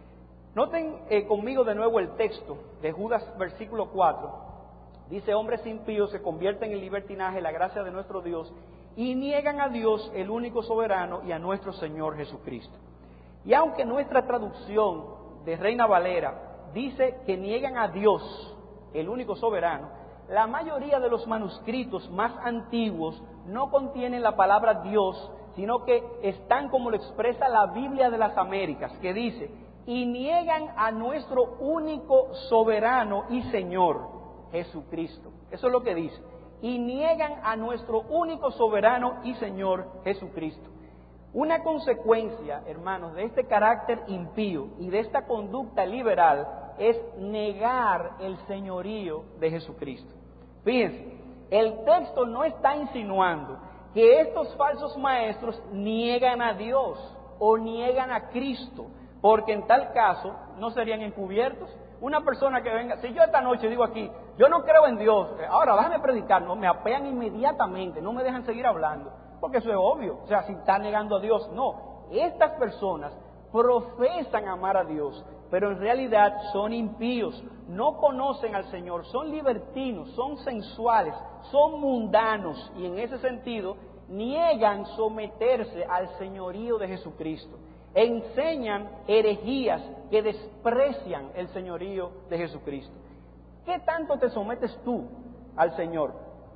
Noten eh, conmigo de nuevo el texto de Judas, versículo cuatro. Dice, hombres impíos se convierten en libertinaje la gracia de nuestro Dios y niegan a Dios, el único soberano, y a nuestro Señor Jesucristo. Y aunque nuestra traducción de Reina Valera dice que niegan a Dios, el único soberano, la mayoría de los manuscritos más antiguos no contienen la palabra Dios, sino que están como lo expresa la Biblia de las Américas, que dice, y niegan a nuestro único soberano y Señor, Jesucristo. Eso es lo que dice. Y niegan a nuestro único soberano y Señor, Jesucristo. Una consecuencia, hermanos, de este carácter impío y de esta conducta liberal es negar el señorío de Jesucristo. Fíjense, el texto no está insinuando que estos falsos maestros niegan a Dios o niegan a Cristo, porque en tal caso no serían encubiertos. Una persona que venga, si yo esta noche digo aquí, yo no creo en Dios, ahora déjame predicar, no, me apean inmediatamente, no me dejan seguir hablando, porque eso es obvio, o sea, si está negando a Dios, no. Estas personas profesan amar a Dios, pero en realidad son impíos, no conocen al Señor, son libertinos, son sensuales, son mundanos y en ese sentido niegan someterse al señorío de Jesucristo. Enseñan herejías que desprecian el señorío de Jesucristo. ¿Qué tanto te sometes tú al Señor?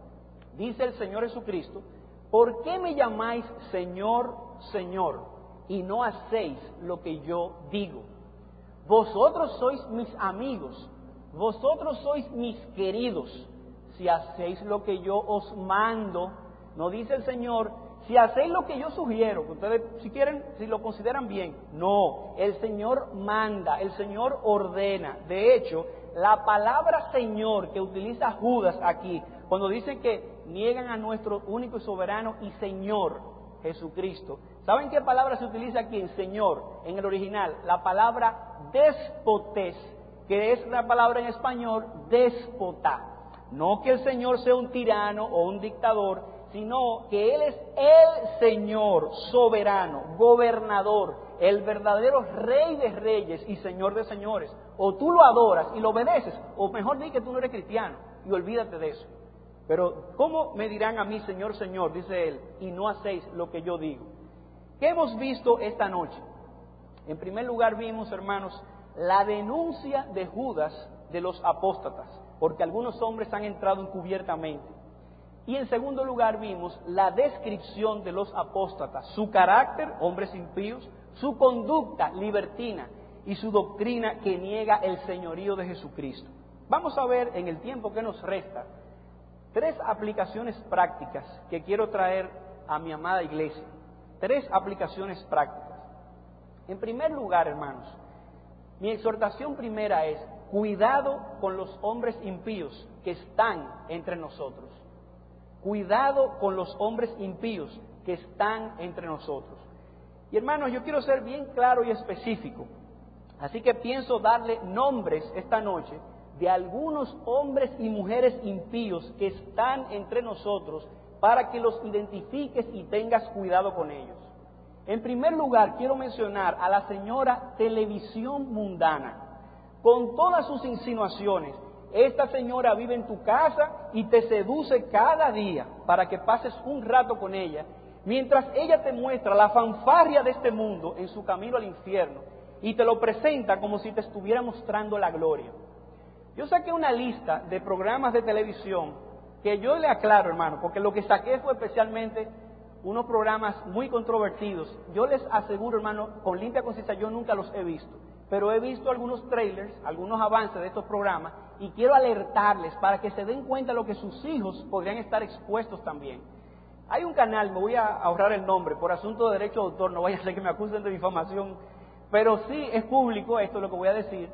Dice el Señor Jesucristo, ¿por qué me llamáis Señor, Señor, y no hacéis lo que yo digo? Vosotros sois mis amigos, vosotros sois mis queridos, si hacéis lo que yo os mando. No dice el Señor, si hacéis lo que yo sugiero, que ustedes si quieren, si lo consideran bien. No, el Señor manda, el Señor ordena. De hecho, la palabra Señor que utiliza Judas aquí, cuando dice que niegan a nuestro único y soberano y Señor Jesucristo, ¿saben qué palabra se utiliza aquí en Señor? En el original, la palabra déspotes, que es la palabra en español déspota. No que el Señor sea un tirano o un dictador, sino que Él es el Señor soberano, gobernador, el verdadero Rey de reyes y Señor de señores. O tú lo adoras y lo obedeces, o mejor di que tú no eres cristiano y olvídate de eso. Pero ¿cómo me dirán a mí Señor, Señor? Dice Él, y no hacéis lo que yo digo. ¿Qué hemos visto esta noche? En primer lugar vimos, hermanos, la denuncia de Judas de los apóstatas, porque algunos hombres han entrado encubiertamente. Y en segundo lugar vimos la descripción de los apóstatas, su carácter, hombres impíos, su conducta libertina y su doctrina que niega el señorío de Jesucristo. Vamos a ver en el tiempo que nos resta tres aplicaciones prácticas que quiero traer a mi amada iglesia. Tres aplicaciones prácticas. En primer lugar, hermanos, mi exhortación primera es cuidado con los hombres impíos que están entre nosotros. Cuidado con los hombres impíos que están entre nosotros. Y hermanos, yo quiero ser bien claro y específico. Así que pienso darle nombres esta noche de algunos hombres y mujeres impíos que están entre nosotros para que los identifiques y tengas cuidado con ellos. En primer lugar, quiero mencionar a la señora televisión mundana. Con todas sus insinuaciones, esta señora vive en tu casa y te seduce cada día para que pases un rato con ella, mientras ella te muestra la fanfarria de este mundo en su camino al infierno y te lo presenta como si te estuviera mostrando la gloria. Yo saqué una lista de programas de televisión que yo le aclaro, hermano, porque lo que saqué fue especialmente unos programas muy controvertidos. Yo les aseguro, hermano, con limpia conciencia, yo nunca los he visto, pero he visto algunos trailers, algunos avances de estos programas y quiero alertarles para que se den cuenta de lo que sus hijos podrían estar expuestos también. Hay un canal, me voy a ahorrar el nombre, por asunto de derecho de autor, no vaya a ser que me acusen de difamación, pero sí es público esto lo que voy a decir.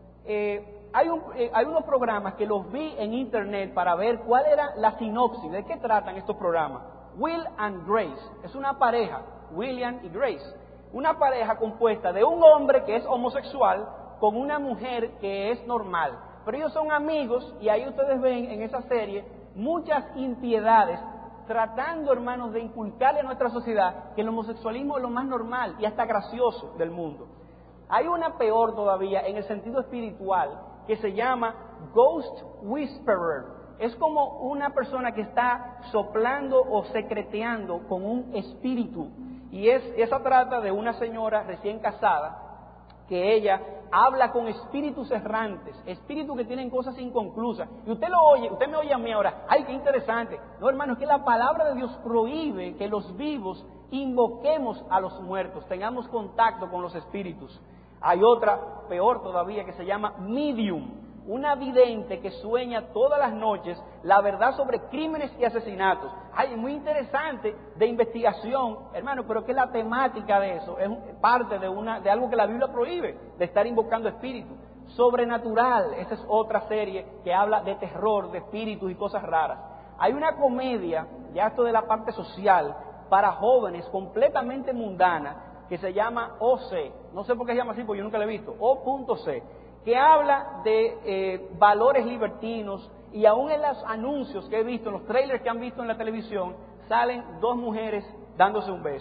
Eh, hay, un, eh, hay unos programas que los vi en internet para ver cuál era la sinopsis, de qué tratan estos programas. Will and Grace, es una pareja, William y Grace, una pareja compuesta de un hombre que es homosexual con una mujer que es normal, pero ellos son amigos y ahí ustedes ven en esa serie muchas impiedades tratando, hermanos, de inculcarle a nuestra sociedad que el homosexualismo es lo más normal y hasta gracioso del mundo. Hay una peor todavía en el sentido espiritual que se llama Ghost Whisperer. Es como una persona que está soplando o secreteando con un espíritu. Y es, esa trata de una señora recién casada que ella habla con espíritus errantes, espíritus que tienen cosas inconclusas. Y usted lo oye, usted me oye a mí ahora, ¡ay, qué interesante! No, hermano, es que la palabra de Dios prohíbe que los vivos invoquemos a los muertos, tengamos contacto con los espíritus. Hay otra, peor todavía, que se llama medium. Una vidente que sueña todas las noches la verdad sobre crímenes y asesinatos. Ay, muy interesante, de investigación, hermano, pero que la temática de eso es parte de, una, de algo que la Biblia prohíbe, de estar invocando espíritus. Sobrenatural, esa es otra serie que habla de terror, de espíritus y cosas raras. Hay una comedia, ya esto de la parte social, para jóvenes completamente mundana, que se llama O C, no sé por qué se llama así, porque yo nunca la he visto, O C, que habla de eh, valores libertinos, y aún en los anuncios que he visto, en los trailers que han visto en la televisión, salen dos mujeres dándose un beso.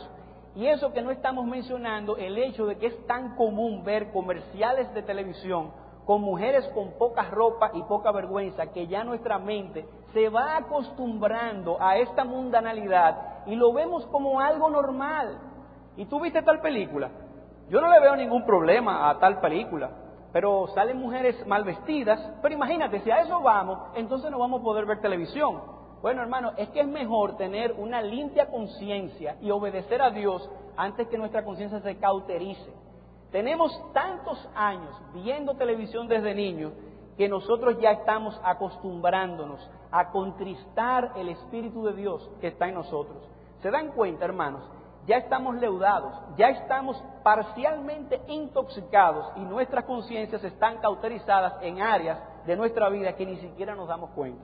Y eso que no estamos mencionando, el hecho de que es tan común ver comerciales de televisión con mujeres con poca ropa y poca vergüenza, que ya nuestra mente se va acostumbrando a esta mundanalidad y lo vemos como algo normal. ¿Y tú viste tal película? Yo no le veo ningún problema a tal película, pero salen mujeres mal vestidas. Pero imagínate, si a eso vamos, entonces no vamos a poder ver televisión. Bueno, hermano, es que es mejor tener una limpia conciencia y obedecer a Dios antes que nuestra conciencia se cauterice. Tenemos tantos años viendo televisión desde niños que nosotros ya estamos acostumbrándonos a contristar el Espíritu de Dios que está en nosotros. ¿Se dan cuenta, hermanos? Ya estamos leudados, ya estamos parcialmente intoxicados y nuestras conciencias están cauterizadas en áreas de nuestra vida que ni siquiera nos damos cuenta.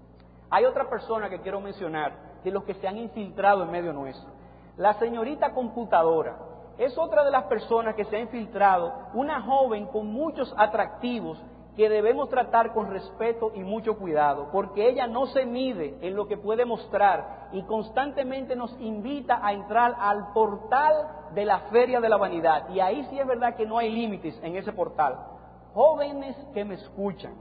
Hay otra persona que quiero mencionar de los que se han infiltrado en medio nuestro. La señorita computadora es otra de las personas que se ha infiltrado, una joven con muchos atractivos que debemos tratar con respeto y mucho cuidado, porque ella no se mide en lo que puede mostrar y constantemente nos invita a entrar al portal de la feria de la vanidad. Y ahí sí es verdad que no hay límites en ese portal. Jóvenes que me escuchan,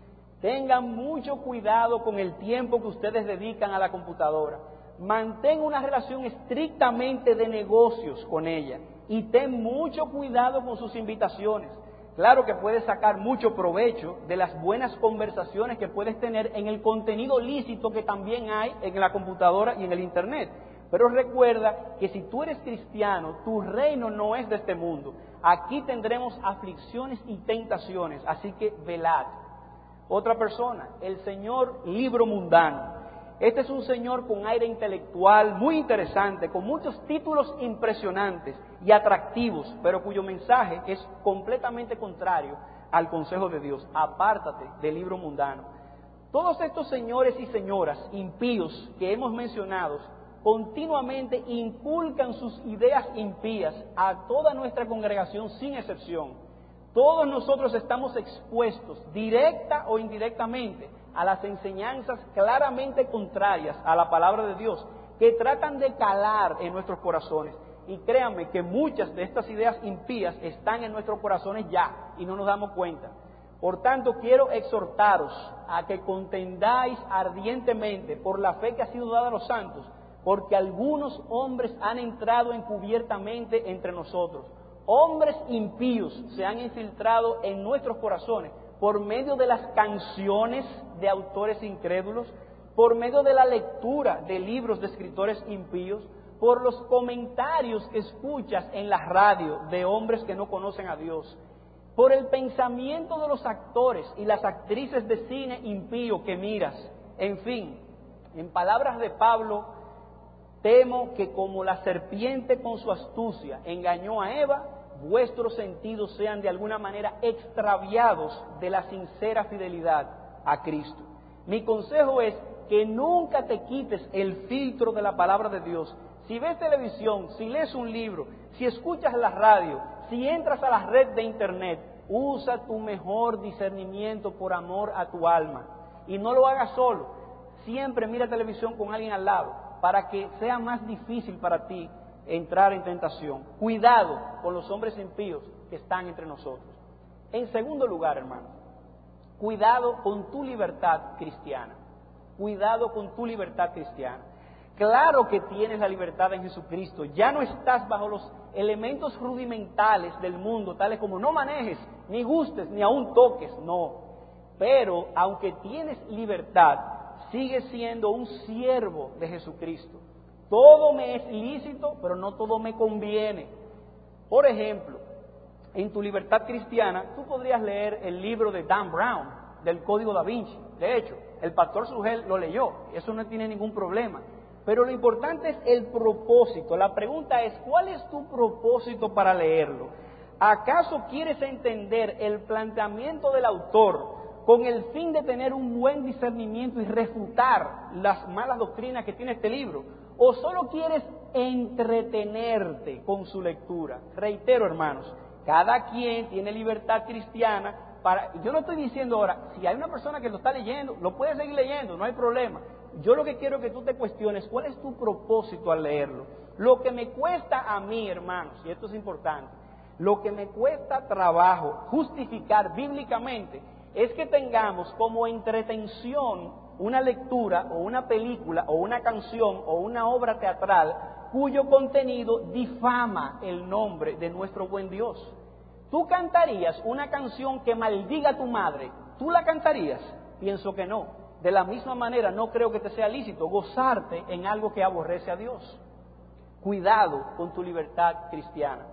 tengan mucho cuidado con el tiempo que ustedes dedican a la computadora. Mantén una relación estrictamente de negocios con ella y ten mucho cuidado con sus invitaciones. Claro que puedes sacar mucho provecho de las buenas conversaciones que puedes tener en el contenido lícito que también hay en la computadora y en el internet. Pero recuerda que si tú eres cristiano, tu reino no es de este mundo. Aquí tendremos aflicciones y tentaciones, así que velad. Otra persona, el señor libro mundano. Este es un señor con aire intelectual muy interesante, con muchos títulos impresionantes y atractivos, pero cuyo mensaje es completamente contrario al consejo de Dios. Apártate del libro mundano. Todos estos señores y señoras impíos que hemos mencionado continuamente inculcan sus ideas impías a toda nuestra congregación sin excepción. Todos nosotros estamos expuestos, directa o indirectamente, a las enseñanzas claramente contrarias a la palabra de Dios, que tratan de calar en nuestros corazones. Y créanme que muchas de estas ideas impías están en nuestros corazones ya, y no nos damos cuenta. Por tanto, quiero exhortaros a que contendáis ardientemente por la fe que ha sido dada a los santos, porque algunos hombres han entrado encubiertamente entre nosotros. Hombres impíos se han infiltrado en nuestros corazones por medio de las canciones de autores incrédulos, por medio de la lectura de libros de escritores impíos, por los comentarios que escuchas en la radio de hombres que no conocen a Dios, por el pensamiento de los actores y las actrices de cine impío que miras. En fin, en palabras de Pablo, temo que como la serpiente con su astucia engañó a Eva, vuestros sentidos sean de alguna manera extraviados de la sincera fidelidad a Cristo. Mi consejo es que nunca te quites el filtro de la palabra de Dios. Si ves televisión, si lees un libro, si escuchas la radio, si entras a la red de internet, usa tu mejor discernimiento por amor a tu alma. Y no lo hagas solo. Siempre mira televisión con alguien al lado, para que sea más difícil para ti entrar en tentación. Cuidado con los hombres impíos que están entre nosotros. En segundo lugar, hermano, cuidado con tu libertad cristiana. Cuidado con tu libertad cristiana. Claro que tienes la libertad en Jesucristo. Ya no estás bajo los elementos rudimentales del mundo, tales como no manejes, ni gustes, ni aún toques. No. Pero, aunque tienes libertad, sigues siendo un siervo de Jesucristo. Todo me es lícito, pero no todo me conviene. Por ejemplo, en tu libertad cristiana, tú podrías leer el libro de Dan Brown, del Código Da Vinci. De hecho, el pastor Sugel lo leyó, eso no tiene ningún problema. Pero lo importante es el propósito. La pregunta es, ¿cuál es tu propósito para leerlo? ¿Acaso quieres entender el planteamiento del autor con el fin de tener un buen discernimiento y refutar las malas doctrinas que tiene este libro? ¿O solo quieres entretenerte con su lectura? Reitero, hermanos, cada quien tiene libertad cristiana para... Yo no estoy diciendo ahora, si hay una persona que lo está leyendo, lo puede seguir leyendo, no hay problema. yo lo que quiero que tú te cuestiones, ¿cuál es tu propósito al leerlo? Lo que me cuesta a mí, hermanos, y esto es importante, lo que me cuesta trabajo justificar bíblicamente es que tengamos como entretención una lectura o una película o una canción o una obra teatral cuyo contenido difama el nombre de nuestro buen Dios. ¿Tú cantarías una canción que maldiga a tu madre? ¿Tú la cantarías? Pienso que no. De la misma manera, no creo que te sea lícito gozarte en algo que aborrece a Dios. Cuidado con tu libertad cristiana.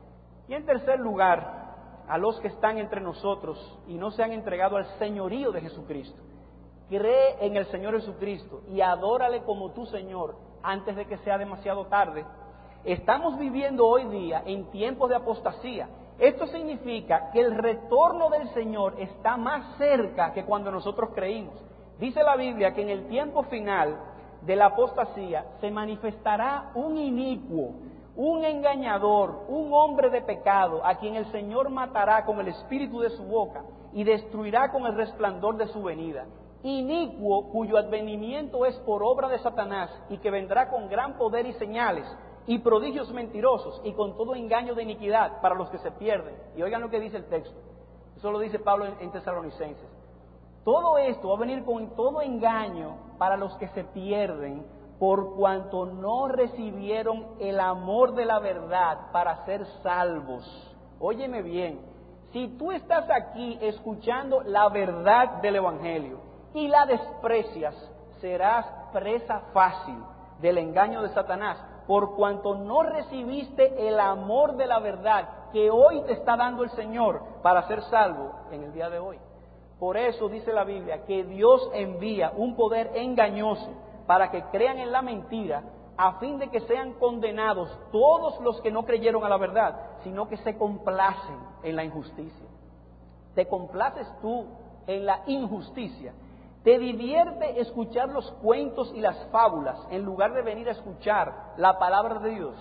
Y en tercer lugar, a los que están entre nosotros y no se han entregado al señorío de Jesucristo. Cree en el Señor Jesucristo y adórale como tu Señor antes de que sea demasiado tarde. Estamos viviendo hoy día en tiempos de apostasía. Esto significa que el retorno del Señor está más cerca que cuando nosotros creímos. Dice la Biblia que en el tiempo final de la apostasía se manifestará un inicuo, un engañador, un hombre de pecado, a quien el Señor matará con el espíritu de su boca y destruirá con el resplandor de su venida. Inicuo, cuyo advenimiento es por obra de Satanás y que vendrá con gran poder y señales y prodigios mentirosos y con todo engaño de iniquidad para los que se pierden. Y oigan lo que dice el texto. Eso lo dice Pablo en, en Tesalonicenses. Todo esto va a venir con todo engaño para los que se pierden, por cuanto no recibieron el amor de la verdad para ser salvos. Óyeme bien, si tú estás aquí escuchando la verdad del Evangelio y la desprecias, serás presa fácil del engaño de Satanás, por cuanto no recibiste el amor de la verdad que hoy te está dando el Señor para ser salvo en el día de hoy. Por eso dice la Biblia que Dios envía un poder engañoso para que crean en la mentira, a fin de que sean condenados todos los que no creyeron a la verdad, sino que se complacen en la injusticia. ¿Te complaces tú en la injusticia? ¿Te divierte escuchar los cuentos y las fábulas en lugar de venir a escuchar la palabra de Dios?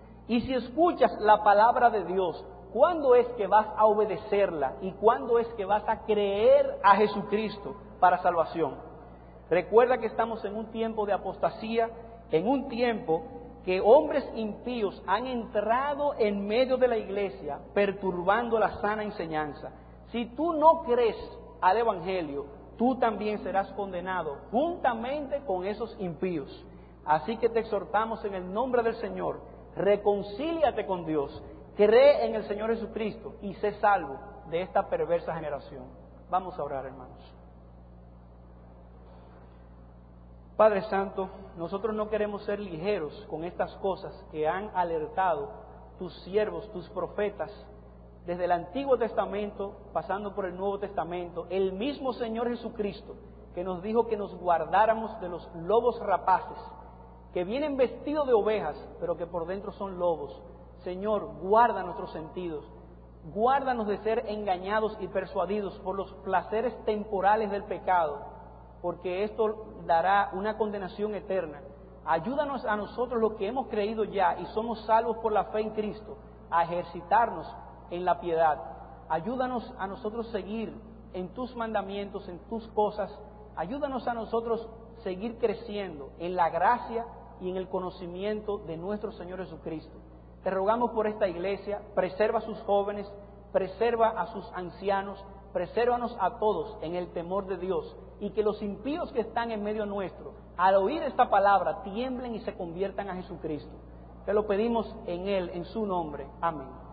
Y si escuchas la palabra de Dios, ¿cuándo es que vas a obedecerla y cuándo es que vas a creer a Jesucristo para salvación? Recuerda que estamos en un tiempo de apostasía, en un tiempo que hombres impíos han entrado en medio de la iglesia perturbando la sana enseñanza. Si tú no crees al Evangelio, tú también serás condenado juntamente con esos impíos. Así que te exhortamos en el nombre del Señor, reconcíliate con Dios, cree en el Señor Jesucristo y sé salvo de esta perversa generación. Vamos a orar, hermanos. Padre Santo, nosotros no queremos ser ligeros con estas cosas que han alertado tus siervos, tus profetas, desde el Antiguo Testamento, pasando por el Nuevo Testamento, el mismo Señor Jesucristo, que nos dijo que nos guardáramos de los lobos rapaces, que vienen vestidos de ovejas, pero que por dentro son lobos. Señor, guarda nuestros sentidos, guárdanos de ser engañados y persuadidos por los placeres temporales del pecado, porque esto dará una condenación eterna. Ayúdanos a nosotros, los que hemos creído ya y somos salvos por la fe en Cristo, a ejercitarnos en la piedad. Ayúdanos a nosotros seguir en tus mandamientos, en tus cosas. Ayúdanos a nosotros seguir creciendo en la gracia y en el conocimiento de nuestro Señor Jesucristo. Te rogamos por esta iglesia, preserva a sus jóvenes, preserva a sus ancianos, presérvanos a todos en el temor de Dios, y que los impíos que están en medio nuestro, al oír esta palabra, tiemblen y se conviertan a Jesucristo. Te lo pedimos en Él, en su nombre. Amén.